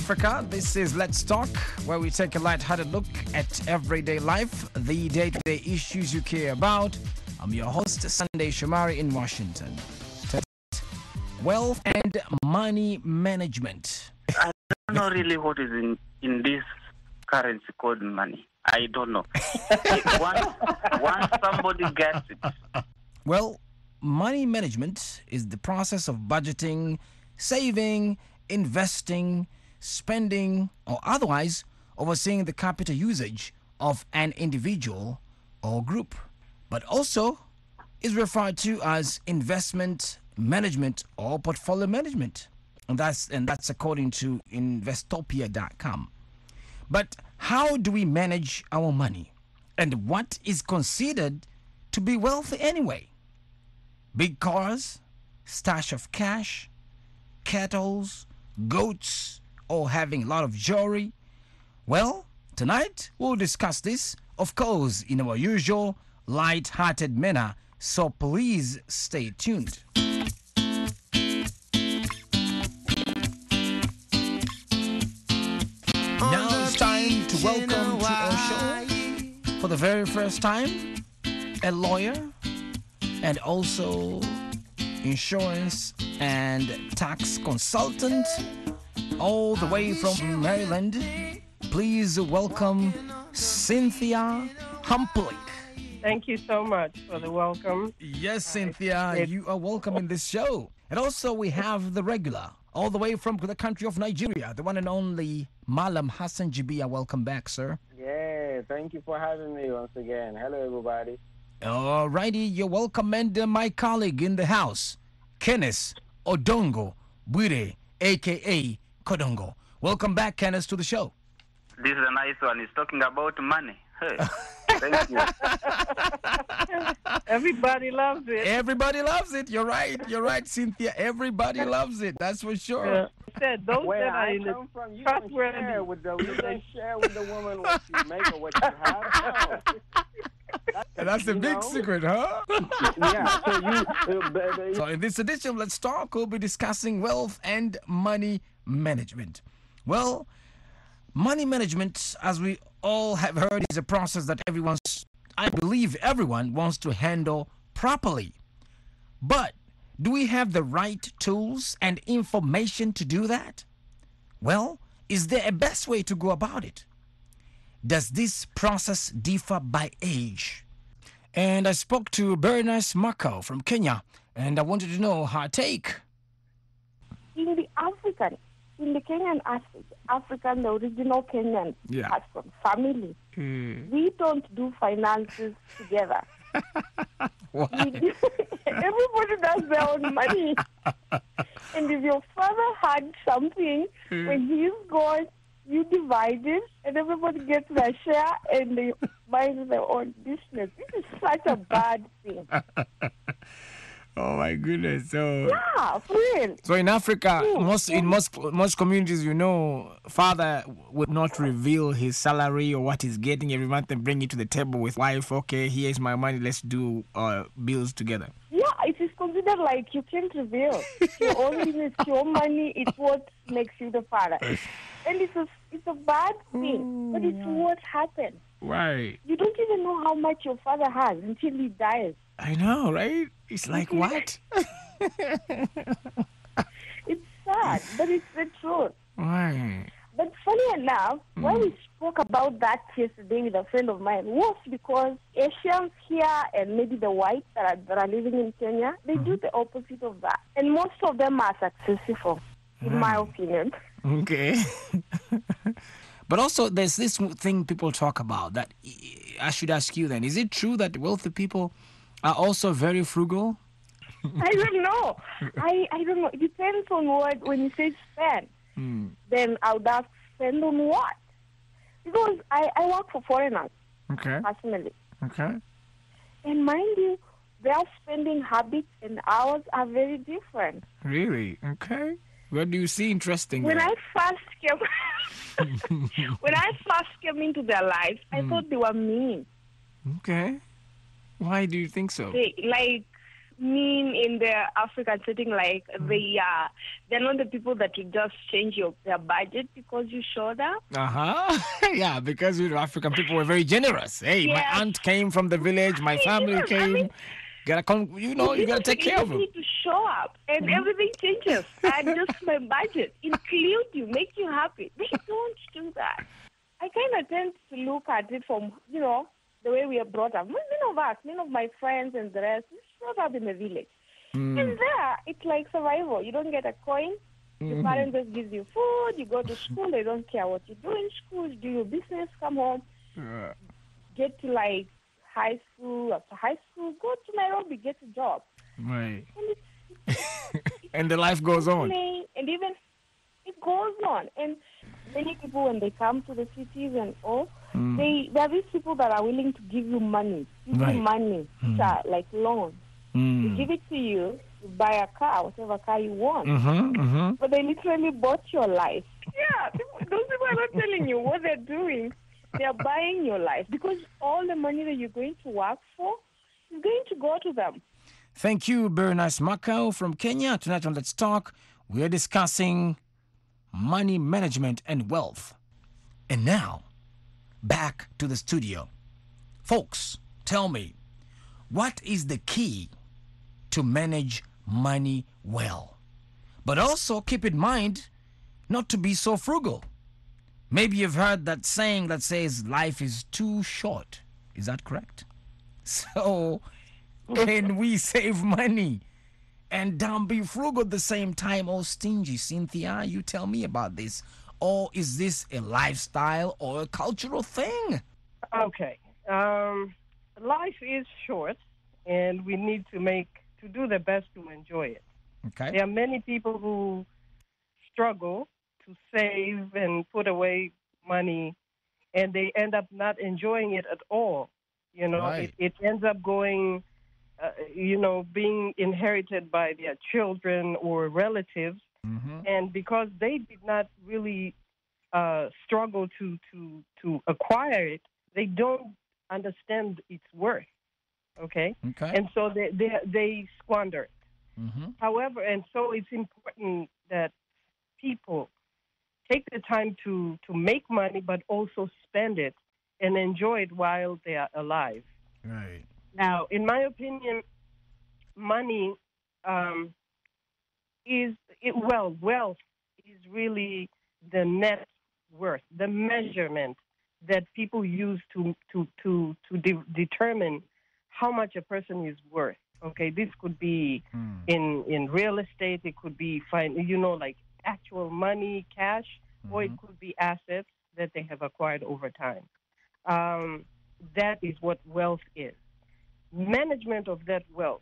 Africa. This is Let's Talk, where we take a light-hearted look at everyday life, the day-to-day issues you care about. I'm your host, Sunday Shomari in Washington. Wealth and money management. I don't know really what is in this currency called money. I don't know. once somebody gets it. Well, money management is the process of budgeting, saving, investing, spending, or otherwise overseeing the capital usage of an individual or group, but also is referred to as investment management or portfolio management. And that's according to Investopia.com. But how do we manage our money? And what is considered to be wealthy anyway? Big cars, stash of cash, cattle, goats, or having a lot of jewelry? Well, tonight we'll discuss this, of course, in our usual light-hearted manner, so please stay tuned. Now it's time to welcome to our show, for the very first time, a lawyer and also insurance and tax consultant, all the way from Maryland. Please welcome Cynthia Humplick. Thank you so much for the welcome. Yes, Cynthia, you are welcome in this show. And also we have the regular, all the way from the country of Nigeria, the one and only Malam Hassan Jibia. Welcome back, sir. Yeah, thank you for having me once again. Hello, everybody. Alrighty, you're welcome. And my colleague in the house, Kenneth Odongo Bwire, a.k.a. Kodongo. Welcome back, Kenneth, to the show. This is a nice one. He's talking about money. Hey, thank you. Everybody loves it. Everybody loves it. You're right, Cynthia. Everybody loves it. That's for sure. Yeah. I said those Where that are I in the come from, you trustworthy. don't share with the woman what you make or what you have. No. That's the big secret, huh? Yeah, So in this edition of Let's Talk, we'll be discussing wealth and money management. Well, money management, as we all have heard, is a process that I believe everyone wants to handle properly. But do we have the right tools and information to do that? Well, is there a best way to go about it? Does this process differ by age? And I spoke to Bernice Mako from Kenya, and I wanted to know her take. In the Kenyan African, the original Kenyan custom, family, we don't do finances together. Everybody does their own money. And if your father had something, when he's gone, you divide it, and everybody gets their share, and they mind their own business. This is such a bad thing. Oh my goodness! So Yeah, for real. So in Africa, most communities, father would not reveal his salary or what he's getting every month and bring it to the table with wife. Okay, here's my money. Let's do bills together. Yeah, it is considered like you can't reveal. It's your own business, your money. It's what makes you the father, and it's a bad thing, but it's what happens. Right. You don't even know how much your father has until he dies. I know, right? It's like what? It's sad, but it's the truth. Right. But funny enough, when we spoke about that yesterday with a friend of mine, was because Asians here and maybe the whites that are living in Kenya, they do the opposite of that. And most of them are successful, in my opinion. Okay. But also, there's this thing people talk about that I should ask you then. Is it true that wealthy people are also very frugal? I don't know. I don't know. It depends on what, when you say spend, then I would ask spend on what? Because I work for foreigners, personally. Okay. And mind you, their spending habits and ours are very different. Really? Okay. What do you see interesting When there? I first came into their lives, I thought they were mean. Okay. Why do you think so? They, like, mean in the African setting, like they're not the people that will just change their budget because you showed up. Yeah, because African people were very generous. Hey, Yes. my aunt came from the village, my family came. You gotta take care of You them. need to show up, and everything changes. Adjust my budget, include you, make you happy. They don't do that. I kind of tend to look at it from, the way we are brought up. Many of my friends and the rest, we're brought up in the village. And there, it's like survival. You don't get a coin. Your parents just give you food. You go to school. They don't care what you do in school. Do your business, come home. Get to like high school. After high school, go to Nairobi, get a job. Right. And And the life goes on. And even it goes on. And many people, when they come to the cities and all, there are these people that are willing to give you money. Like loans. They give it to you to buy a car, whatever car you want. But they literally bought your life. Yeah, those people are not telling you what they're doing. They're buying your life because all the money that you're going to work for is going to go to them. Thank you, Bernice Macau from Kenya. Tonight on Let's Talk, we're discussing money management and wealth. And now, back to the studio. Folks, tell me, what is the key to manage money well? But also keep in mind not to be so frugal. Maybe you've heard that saying that says life is too short. Is that correct? So, can we save money and don't be frugal at the same time or stingy? Cynthia, you tell me about this. Or is this a lifestyle or a cultural thing? Okay. Life is short, and we need to do the best to enjoy it. Okay. There are many people who struggle to save and put away money, and they end up not enjoying it at all. Right. It ends up going, being inherited by their children or relatives. And because they did not really struggle to acquire it, they don't understand its worth. Okay? And so they squander it. However, and so it's important that people take the time to make money, but also spend it and enjoy it while they are alive. Right. Now, in my opinion, money wealth is really the net worth, the measurement that people use to determine how much a person is worth. Okay, this could be in real estate, it could be like actual money, cash, or it could be assets that they have acquired over time. That is what wealth is. Management of that wealth,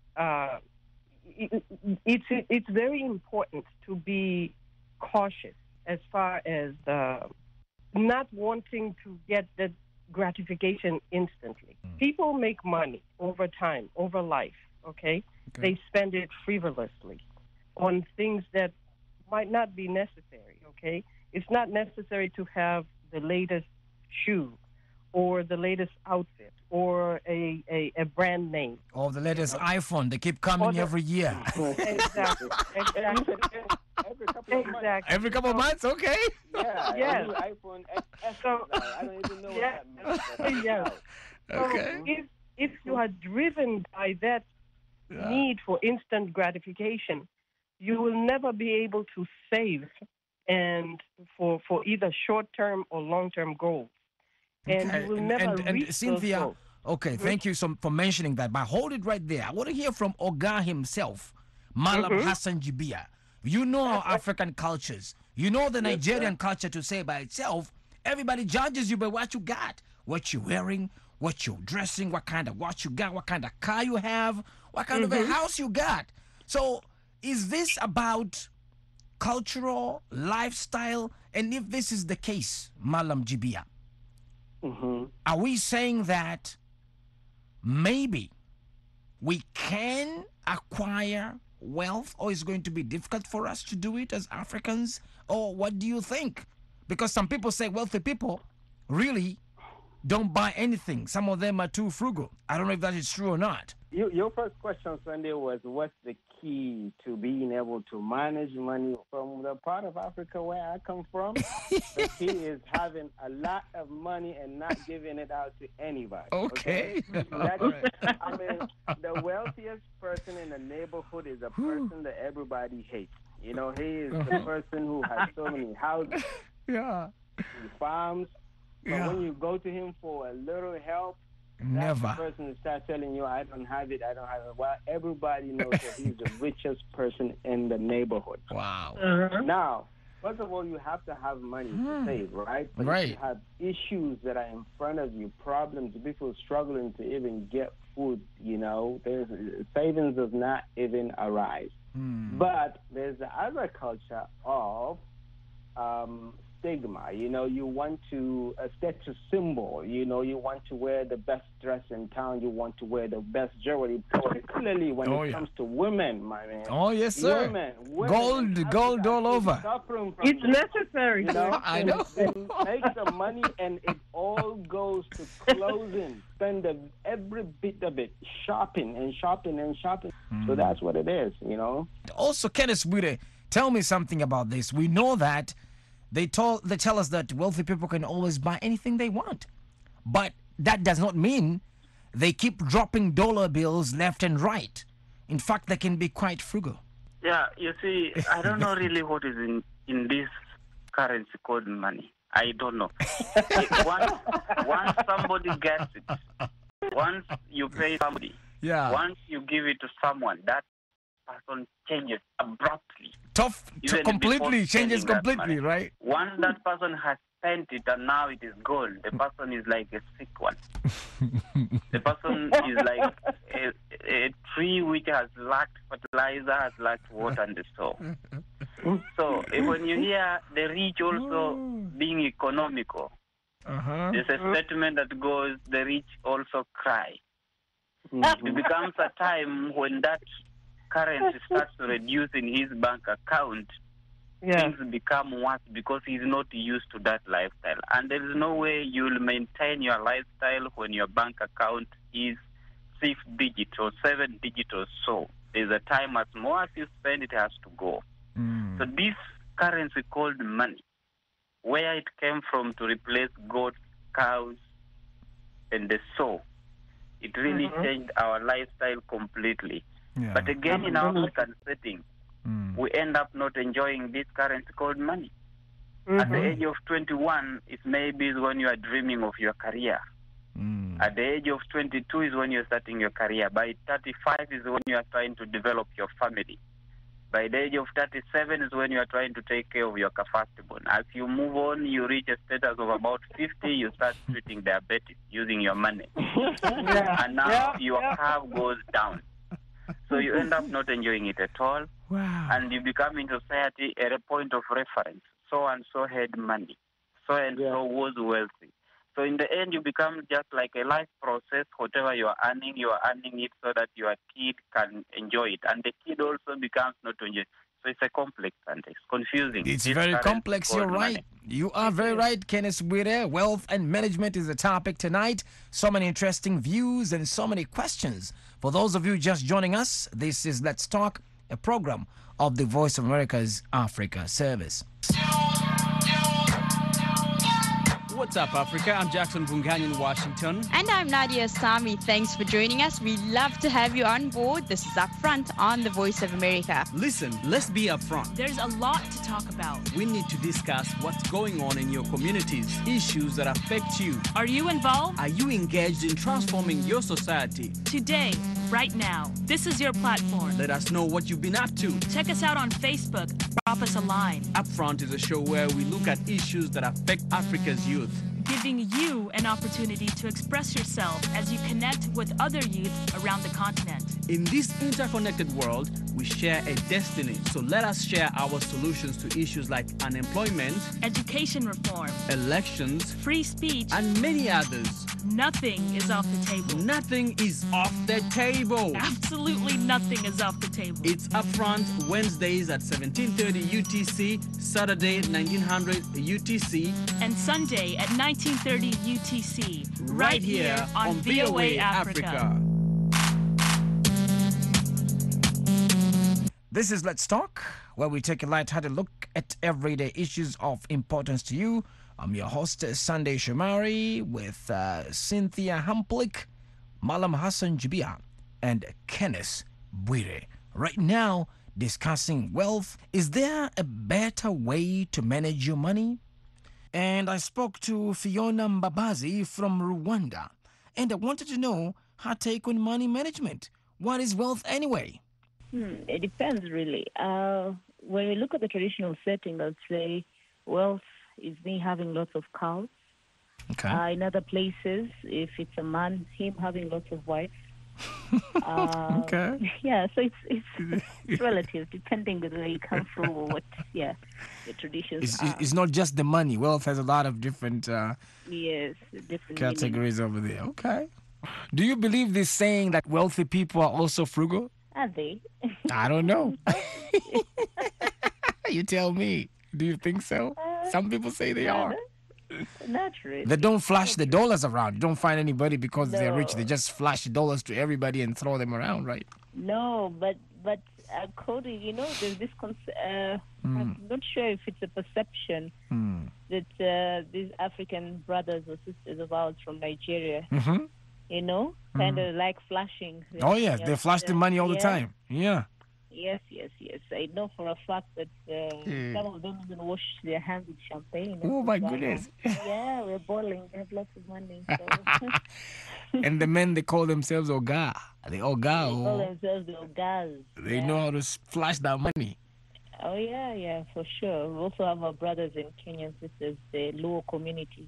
it's very important to be cautious as far as not wanting to get that gratification instantly. People make money over time, over life, okay? They spend it frivolously on things that might not be necessary, okay? It's not necessary to have the latest shoe or the latest outfit or a brand name. Or the latest iPhone. They keep coming every year. Exactly. Every couple of months. Every couple of months, okay. Yeah, Yes. iPhone XS. So- I don't even know what that means. Yes. Okay. So if you are driven by that need for instant gratification, you will never be able to save and for either short-term or long-term goals. And you will never reach Cynthia, those goals. okay, thank you for mentioning that. But hold it right there. I want to hear from Oga himself, Malam Hassan Jibia. You know our African cultures. You know the Nigerian culture to say by itself. Everybody judges you by what you got, what you're wearing, what you're dressing, what kind of watch you got, what kind of car you have, what kind of a house you got. So is this about cultural lifestyle? And if this is the case, Malam Jibia, are we saying that maybe we can acquire wealth, or is it going to be difficult for us to do it as Africans? Or what do you think? Because some people say wealthy people really don't buy anything. Some of them are too frugal. I don't know if that is true or not. Your first question, Sunday, was what's the key to being able to manage money from the part of Africa where I come from? The key is having a lot of money and not giving it out to anybody. Okay. I mean, the wealthiest person in the neighborhood is a person that everybody hates. You know, he is the person who has so many houses, farms. But when you go to him for a little help, never. That person starts telling you, I don't have it. Well, everybody knows that he's the richest person in the neighborhood. Wow. Now, first of all, you have to have money to save, right? But if you have issues that are in front of you, problems, people struggling to even get food, you know, savings does not even arise. But there's the other culture of stigma. You know, you want to status symbol. You know, you want to wear the best dress in town. You want to wear the best jewelry, particularly when it comes to women, my man. Oh, yes, sir. Women gold all over. It's necessary. You know, I know. They make the money and it all goes to clothing. Spend every bit of it shopping and shopping and shopping. So that's what it is, you know. Also, Kenneth Bwire, tell me something about this. We know that they tell us that wealthy people can always buy anything they want. But that does not mean they keep dropping dollar bills left and right. In fact, they can be quite frugal. Yeah, you see, I don't know really what is in this currency called money. I don't know. Once somebody gets it, once you pay somebody, once you give it to someone, that person changes abruptly. Completely changes completely, right? Once that person has spent it and now it is gone, the person is like a sick one. The person is like a tree which has lacked fertilizer, has lacked water and the soil. So when you hear the rich also being economical, there's a statement that goes, the rich also cry. It becomes a time when that currency starts to reduce in his bank account, things become worse because he's not used to that lifestyle. And there is no way you'll maintain your lifestyle when your bank account is 6 digits or 7 digits or so. There's a time as more as you spend, it has to go. So this currency called money, where it came from to replace goats, cows, and the soul, it really changed our lifestyle completely. But again, in our African setting, we end up not enjoying this currency called money. At the age of 21, it maybe is when you are dreaming of your career. At the age of 22 is when you're starting your career. By 35 is when you are trying to develop your family. By the age of 37 is when you are trying to take care of your firstborn. As you move on, you reach a status of about 50, you start treating diabetes using your money. And now your curve goes down. So you end up not enjoying it at all. And you become in society at a point of reference. So-and-so had money. So-and-so was wealthy. So in the end, you become just like a life process. Whatever you are earning it so that your kid can enjoy it. And the kid also becomes not to enjoy it. So it's a complex and it's confusing. It's very complex, you're right. Money. You are very right, Kenneth Bwire. Wealth and management is the topic tonight. So many interesting views and so many questions. For those of you just joining us, this is Let's Talk, a program of the Voice of America's Africa Service. What's up, Africa? I'm Jackson Bungani in Washington. And I'm Nadia Sami. Thanks for joining us. We love to have you on board. This is Upfront on the Voice of America. Listen, let's be upfront. There's a lot to talk about. We need to discuss what's going on in your communities, issues that affect you. Are you involved? Are you engaged in transforming your society? Today, right now, this is your platform. Let us know what you've been up to. Check us out on Facebook. Drop us a line. Upfront is a show where we look at issues that affect Africa's youth, giving you an opportunity to express yourself as you connect with other youth around the continent. In this interconnected world, we share a destiny. So let us share our solutions to issues like unemployment, education reform, elections, free speech, and many others. Nothing is off the table. Nothing is off the table. Absolutely nothing is off the table. It's Upfront Wednesdays at 1730 UTC, Saturday at 1900 UTC, and Sunday at 1930 UTC. Right here on VOA Africa. This is Let's Talk, where we take a light-hearted look at everyday issues of importance to you. I'm your host, Sunday Shomari, with Cynthia Hamplick, Malam Hassan Jibia, and Kenneth Bwire. Right now, discussing wealth. Is there a better way to manage your money? And I spoke to Fiona Mbabazi from Rwanda, and I wanted to know her take on money management. What is wealth anyway? It depends, really. When we look at the traditional setting, I'd say wealth is me having lots of cows. Okay. In other places, if it's a man, him having lots of wives. Okay. Yeah, so it's relative, depending on where you come from or what, the traditions are. It's not just the money. Wealth has a lot of different different categories over there. Okay. Do you believe this saying that wealthy people are also frugal? Are they? I don't know. You tell me. Do you think so? Some people say they are. Not really. They don't flash the dollars around. You don't find anybody because they're rich. They just flash dollars to everybody and throw them around, right? No, but according, there's this I'm not sure if it's a perception that these African brothers or sisters of ours from Nigeria, kind of like flashing. Oh, yeah, they flash the money all the time. Yeah. Yes. I know for a fact that some of them even wash their hands with champagne. Oh, my goodness. Yeah, we're boiling. They have lots of money. So. And the men, they call themselves Oga. The Oga. They call themselves the Ogas. They know how to flash that money. Oh, yeah, for sure. We also have our brothers in Kenyan sisters, the Luo communities.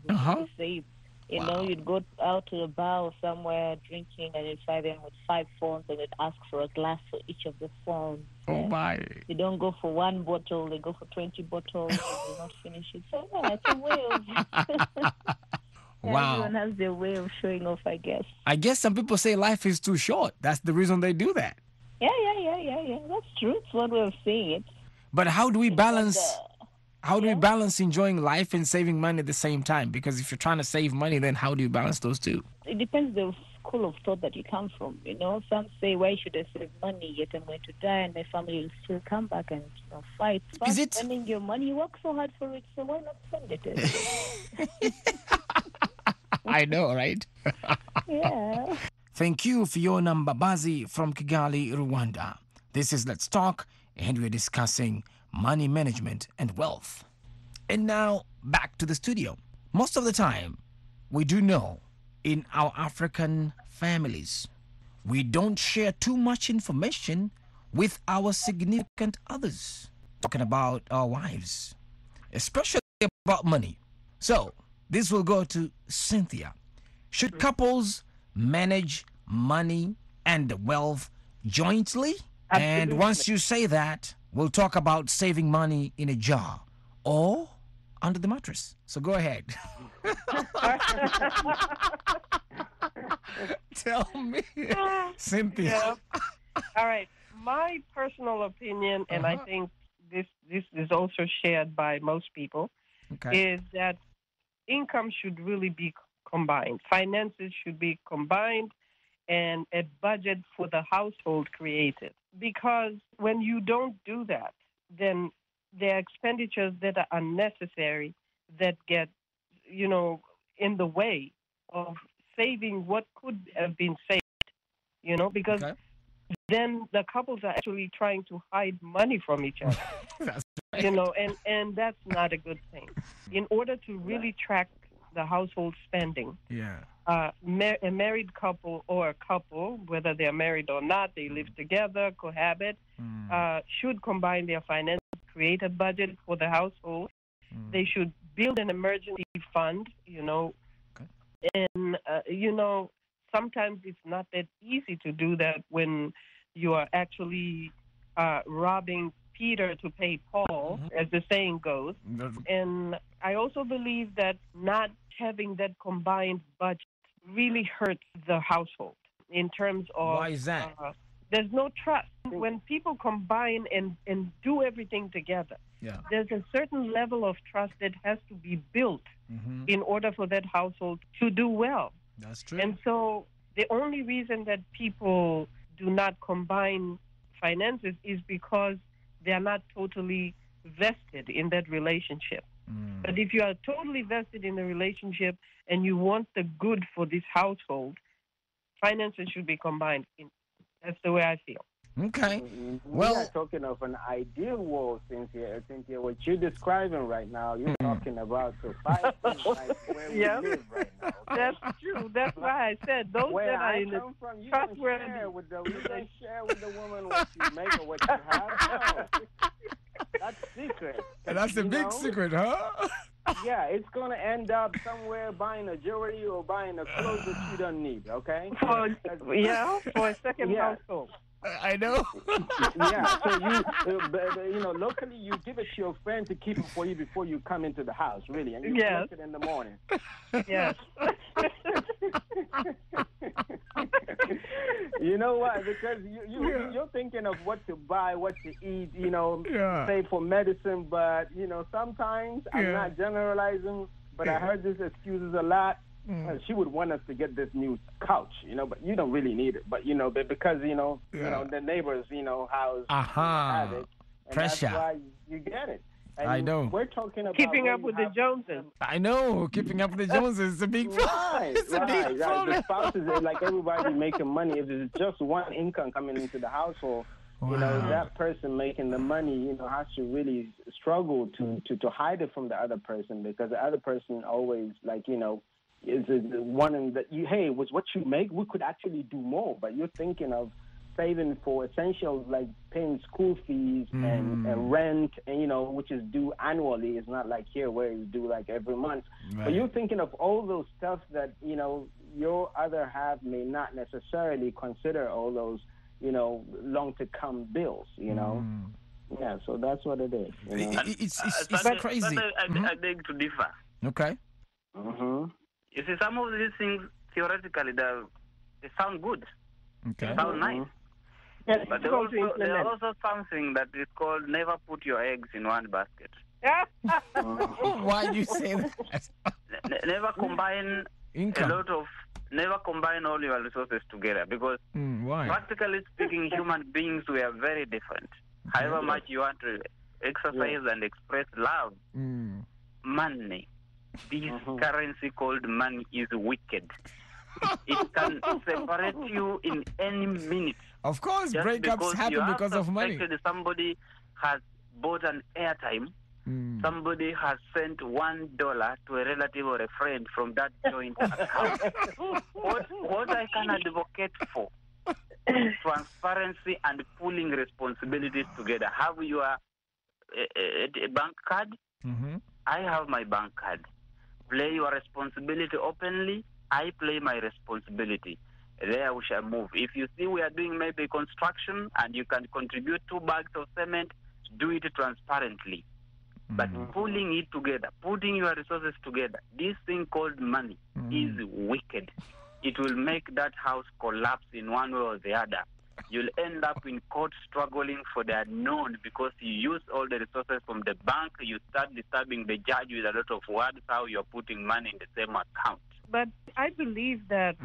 You'd go out to a bar or somewhere drinking and you'd find them with 5 phones and they'd ask for a glass for each of the phones. Oh, my. They don't go for 1 bottle, they go for 20 bottles and they not finish it. So, it's a way of... Wow. Everyone has their way of showing off, I guess. I guess some people say life is too short. That's the reason they do that. Yeah. That's true. It's one way of saying it. But how do we balance... How do we balance enjoying life and saving money at the same time? Because if you're trying to save money, then how do you balance those two? It depends the school of thought that you come from. Some say, why should I save money? Yet I'm going to die and my family will still come back and fight. But is it spending your money? You work so hard for it, so why not spend it? I know, right? Yeah. Thank you, Fiona Mbabazi from Kigali, Rwanda. This is Let's Talk, and we're discussing money management and wealth. And now, back to the studio. Most of the time, we do know in our African families, we don't share too much information with our significant others. Talking about our wives, especially about money. So, this will go to Cynthia. Should couples manage money and wealth jointly? Absolutely. And once you say that, we'll talk about saving money in a jar or under the mattress. So go ahead. Tell me, Cynthia. Yeah. All right. My personal opinion, and I think this is also shared by most people, is that income should really be combined. Finances should be combined and a budget for the household created. Because when you don't do that, then there are expenditures that are unnecessary that get, in the way of saving what could have been saved, because then the couples are actually trying to hide money from each other, That's right. and that's not a good thing. In order to really track the household spending, a married couple or a couple, whether they're married or not, they live together, cohabit, should combine their finances, create a budget for the household. They should build an emergency fund, and, sometimes it's not that easy to do that when you are actually robbing Peter to pay Paul, as the saying goes. And I also believe that not having that combined budget really hurts the household in terms of... Why is that? There's no trust. When people combine and do everything together, there's a certain level of trust that has to be built in order for that household to do well. That's true. And so the only reason that people do not combine finances is because they are not totally vested in that relationship. But if you are totally vested in the relationship and you want the good for this household, finances should be combined. That's the way I feel. Okay. We are talking of an ideal world, Cynthia. What you're describing right now, you're talking about society like where we live right now. Okay? That's true. That's why I said those where that are I in the come from, you trustworthy. don't share with the woman what you make or what you have. No. That's secret. And that's the big secret, huh? Yeah, it's going to end up somewhere buying a jewelry or buying a clothes that you don't need, okay? For a second household. I know. Yeah, so locally you give it to your friend to keep it for you before you come into the house, really, and you collect it in the morning. Yes. You know why? Because you're thinking of what to buy, what to eat, say for medicine, but, sometimes I'm not generalizing, but I heard these excuses a lot. She would want us to get this new couch, but you don't really need it. But, because, the neighbors, house have it. And pressure. That's why you get it. And I know. We're talking about keeping up with the Joneses. I know. Keeping up with the Joneses is a big problem. It's a big problem. The spouses are like everybody making money. If there's just one income coming into the household, that person making the money, has to really struggle to hide it from the other person, because the other person always is wanting that was what you make, we could actually do more, but you're thinking of saving for essentials like paying school fees and rent, and which is due annually. It's not like here where it's due like every month. Right. But you're thinking of all those stuff that your other half may not necessarily consider all those long to come bills. Yeah, so that's what it is. It's crazy. I beg to differ. Okay. You see, some of these things theoretically they sound good. Okay. They sound nice. Yes, but there are also something that is called never put your eggs in one basket. Why do you say that? Never combine never combine all your resources together, because why? Practically speaking, human beings, we are very different. However much you want to exercise and express love, money, this currency called money is wicked. It can separate you in any minute. Of course, breakups happen because of money. Somebody has bought an airtime. Somebody has sent $1 to a relative or a friend from that joint account. What I can advocate for is transparency and pooling responsibilities together. Have you a bank card? I have my bank card. Play your responsibility openly. I play my responsibility. There we shall move. If you see we are doing maybe construction and you can contribute 2 bags of cement, do it transparently. But pulling it together, putting your resources together, this thing called money is wicked. It will make that house collapse in one way or the other. You'll end up in court struggling for the unknown because you use all the resources from the bank. You start disturbing the judge with a lot of words how you're putting money in the same account. But I believe that,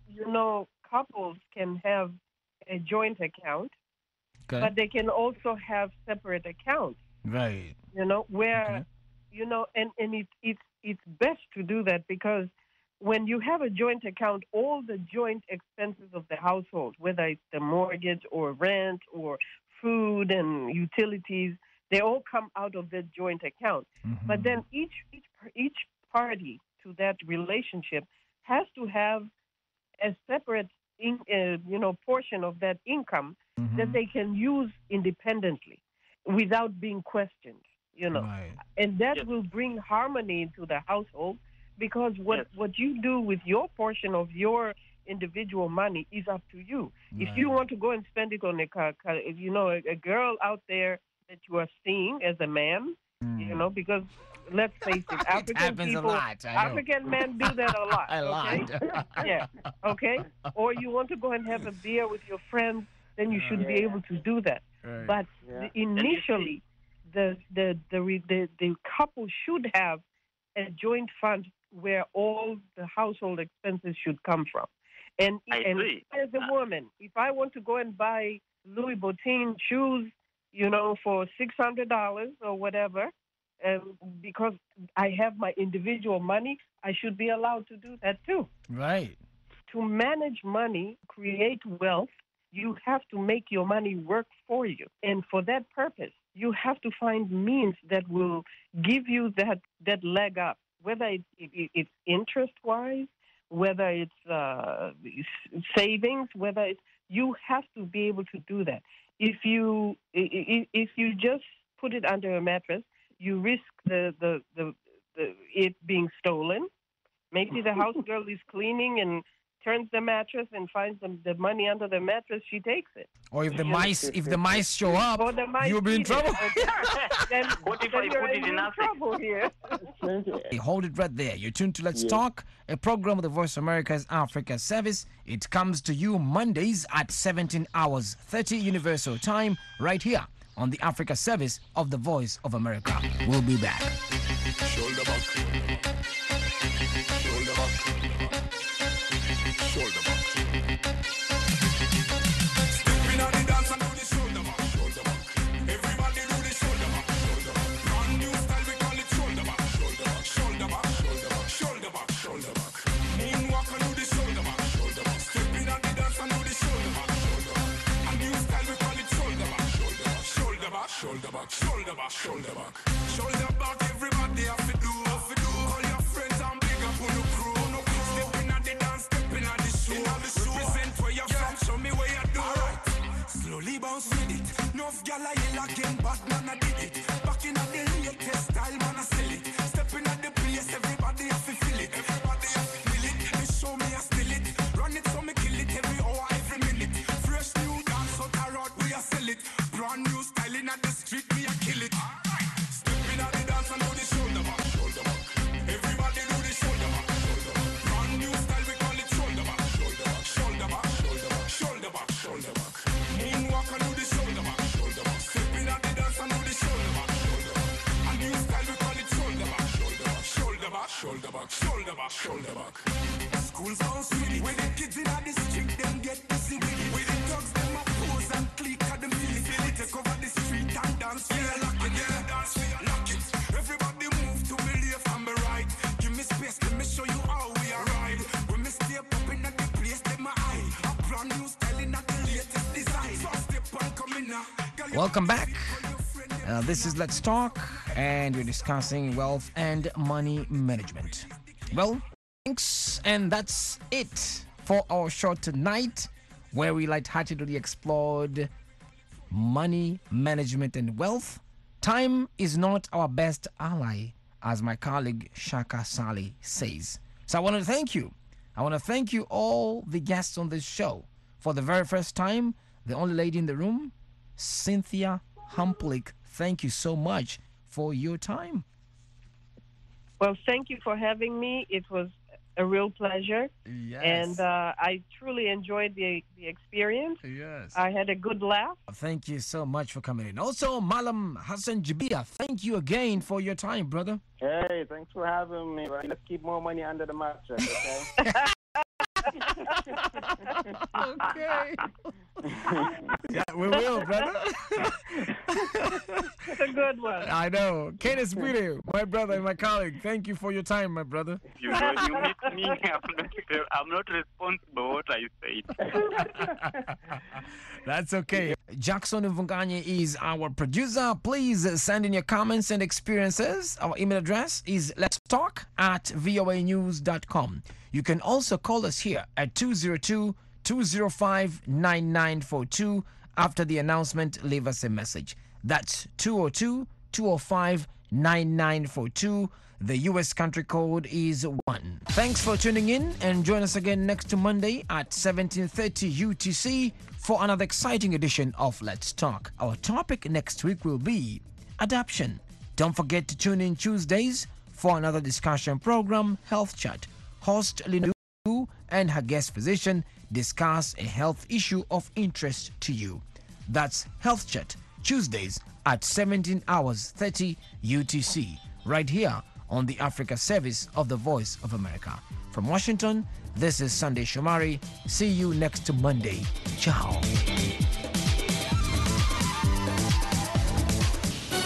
couples can have a joint account, but they can also have separate accounts. Right. Where, and it's best to do that, because when you have a joint account, all the joint expenses of the household, whether it's the mortgage or rent or food and utilities, they all come out of the joint account. But then each party to that relationship has to have a separate, portion of that income that they can use independently without being questioned. Right. And that will bring harmony into the household, because what you do with your portion of your individual money is up to you. Right. If you want to go and spend it on a girl out there that you are seeing as a man, because let's face it, African men do that a lot. I lied. Yeah. Okay. Or you want to go and have a beer with your friends, then you should be able to do that. Right. But initially, the couple should have a joint fund where all the household expenses should come from. And as a woman, if I want to go and buy Louis Vuitton shoes, for $600 or whatever, because I have my individual money, I should be allowed to do that too. Right. To manage money, create wealth, you have to make your money work for you. And for that purpose, you have to find means that will give you that leg up, whether it's interest-wise, whether it's savings, you have to be able to do that. If you just put it under a mattress, you risk it being stolen. Maybe the house girl is cleaning and turns the mattress and finds the money under the mattress. She takes it. Or if the mice show up, you'll be in trouble. Then you're in trouble here. Hold it right there. You're tuned to Let's Talk, a program of the Voice of America's Africa Service. It comes to you Mondays at 17 hours 30 Universal Time, right here on the Africa Service of the Voice of America. We'll be back. Shoulder back. Shoulder back. Shoulder back. Stepping on the dance and do the shoulder back. Shoulder back. Everybody do the shoulder back. Shoulder back. Brand new style, we call it shoulder back. Shoulder back. Shoulder back. Shoulder back. Shoulder back. Shoulder back. Moonwalk and do the shoulder back. Shoulder back. Stepping on the dance and do the shoulder back. Shoulder back. A new style, we call it shoulder back. Shoulder back. Shoulder back. Shoulder back. Shoulder back. Shoulder back. Shoulder back. Everybody have to do. Call your friends and big up on the crew. Stepping on the dance, stepping on the show. Represent where you're from, show me where you do. Slowly bounce with it. Enough gal I yell again, but man I did it. Back in the latest style, man I sell it. Stepping at the place, everybody have to feel it. Everybody have to feel it. They show me I steal it. Run it so me kill it every hour, every minute. Fresh new dance out the road, we a sell it. Brand new styling at the street, we a kill it. Stepping at the dance and do the shoulder back. Shoulder back. Everybody do the shoulder back. Shoulder back. Brand new style, we call it shoulder back. Shoulder back. Shoulder back. Shoulder back. Shoulder back. Shoulder back. Moonwalk and do the shoulder back. Shoulder back. Stepping at the dance and do the shoulder back. Shoulder back. A new style, we call it shoulder back. Shoulder back. Shoulder back. Shoulder back. Shoulder back. Shoulder back. Schools bounce with it. When the kids in the street, them get busy with it. When the dogs, them a pose and click at them feel it. Take over the street and dance. Yeah, lock it. Yeah, dance. Lock it. Everybody move to me left and me right. Give me space, let me show you how we arrive. When me stay popping at the place, let my eye. A brand new styling at the latest design. First step on coming now. Welcome back. This is Let's Talk, and we're discussing wealth and money management. Well, thanks, and that's it for our show tonight, where we lightheartedly explored money management and wealth. Time is not our best ally, as my colleague Shaka Sali says. So I want to thank you. I want to thank you all the guests on this show. For the very first time, the only lady in the room, Cynthia Humplick. Thank you so much for your time. Well, thank you for having me. It was a real pleasure. Yes. And I truly enjoyed the experience. Yes. I had a good laugh. Thank you so much for coming in. Also, Malam Hassan Jabia, thank you again for your time, brother. Hey, thanks for having me. Let's keep more money under the mattress, okay? Okay. Yeah, we will, brother. It's a good one. I know. Kenneth Bwire, my brother and my colleague, thank you for your time, my brother. You meet me, I'm not responsible for what I said. That's okay. Jackson Mvunganye is our producer. Please send in your comments and experiences. Our email address is letstalk@voanews.com. You can also call us here at 202-205-9942. After the announcement, leave us a message. That's 202-205-9942. The U.S. country code is 1. Thanks for tuning in, and join us again next Monday at 17:30 UTC for another exciting edition of Let's Talk. Our topic next week will be adoption. Don't forget to tune in Tuesdays for another discussion program, Health Chat. Host Lindu and her guest physician discuss a health issue of interest to you. That's Health Chat, Tuesdays at 17:30 UTC, right here on the Africa Service of the Voice of America. From Washington, this is Sunday Shomari. See you next Monday. Ciao.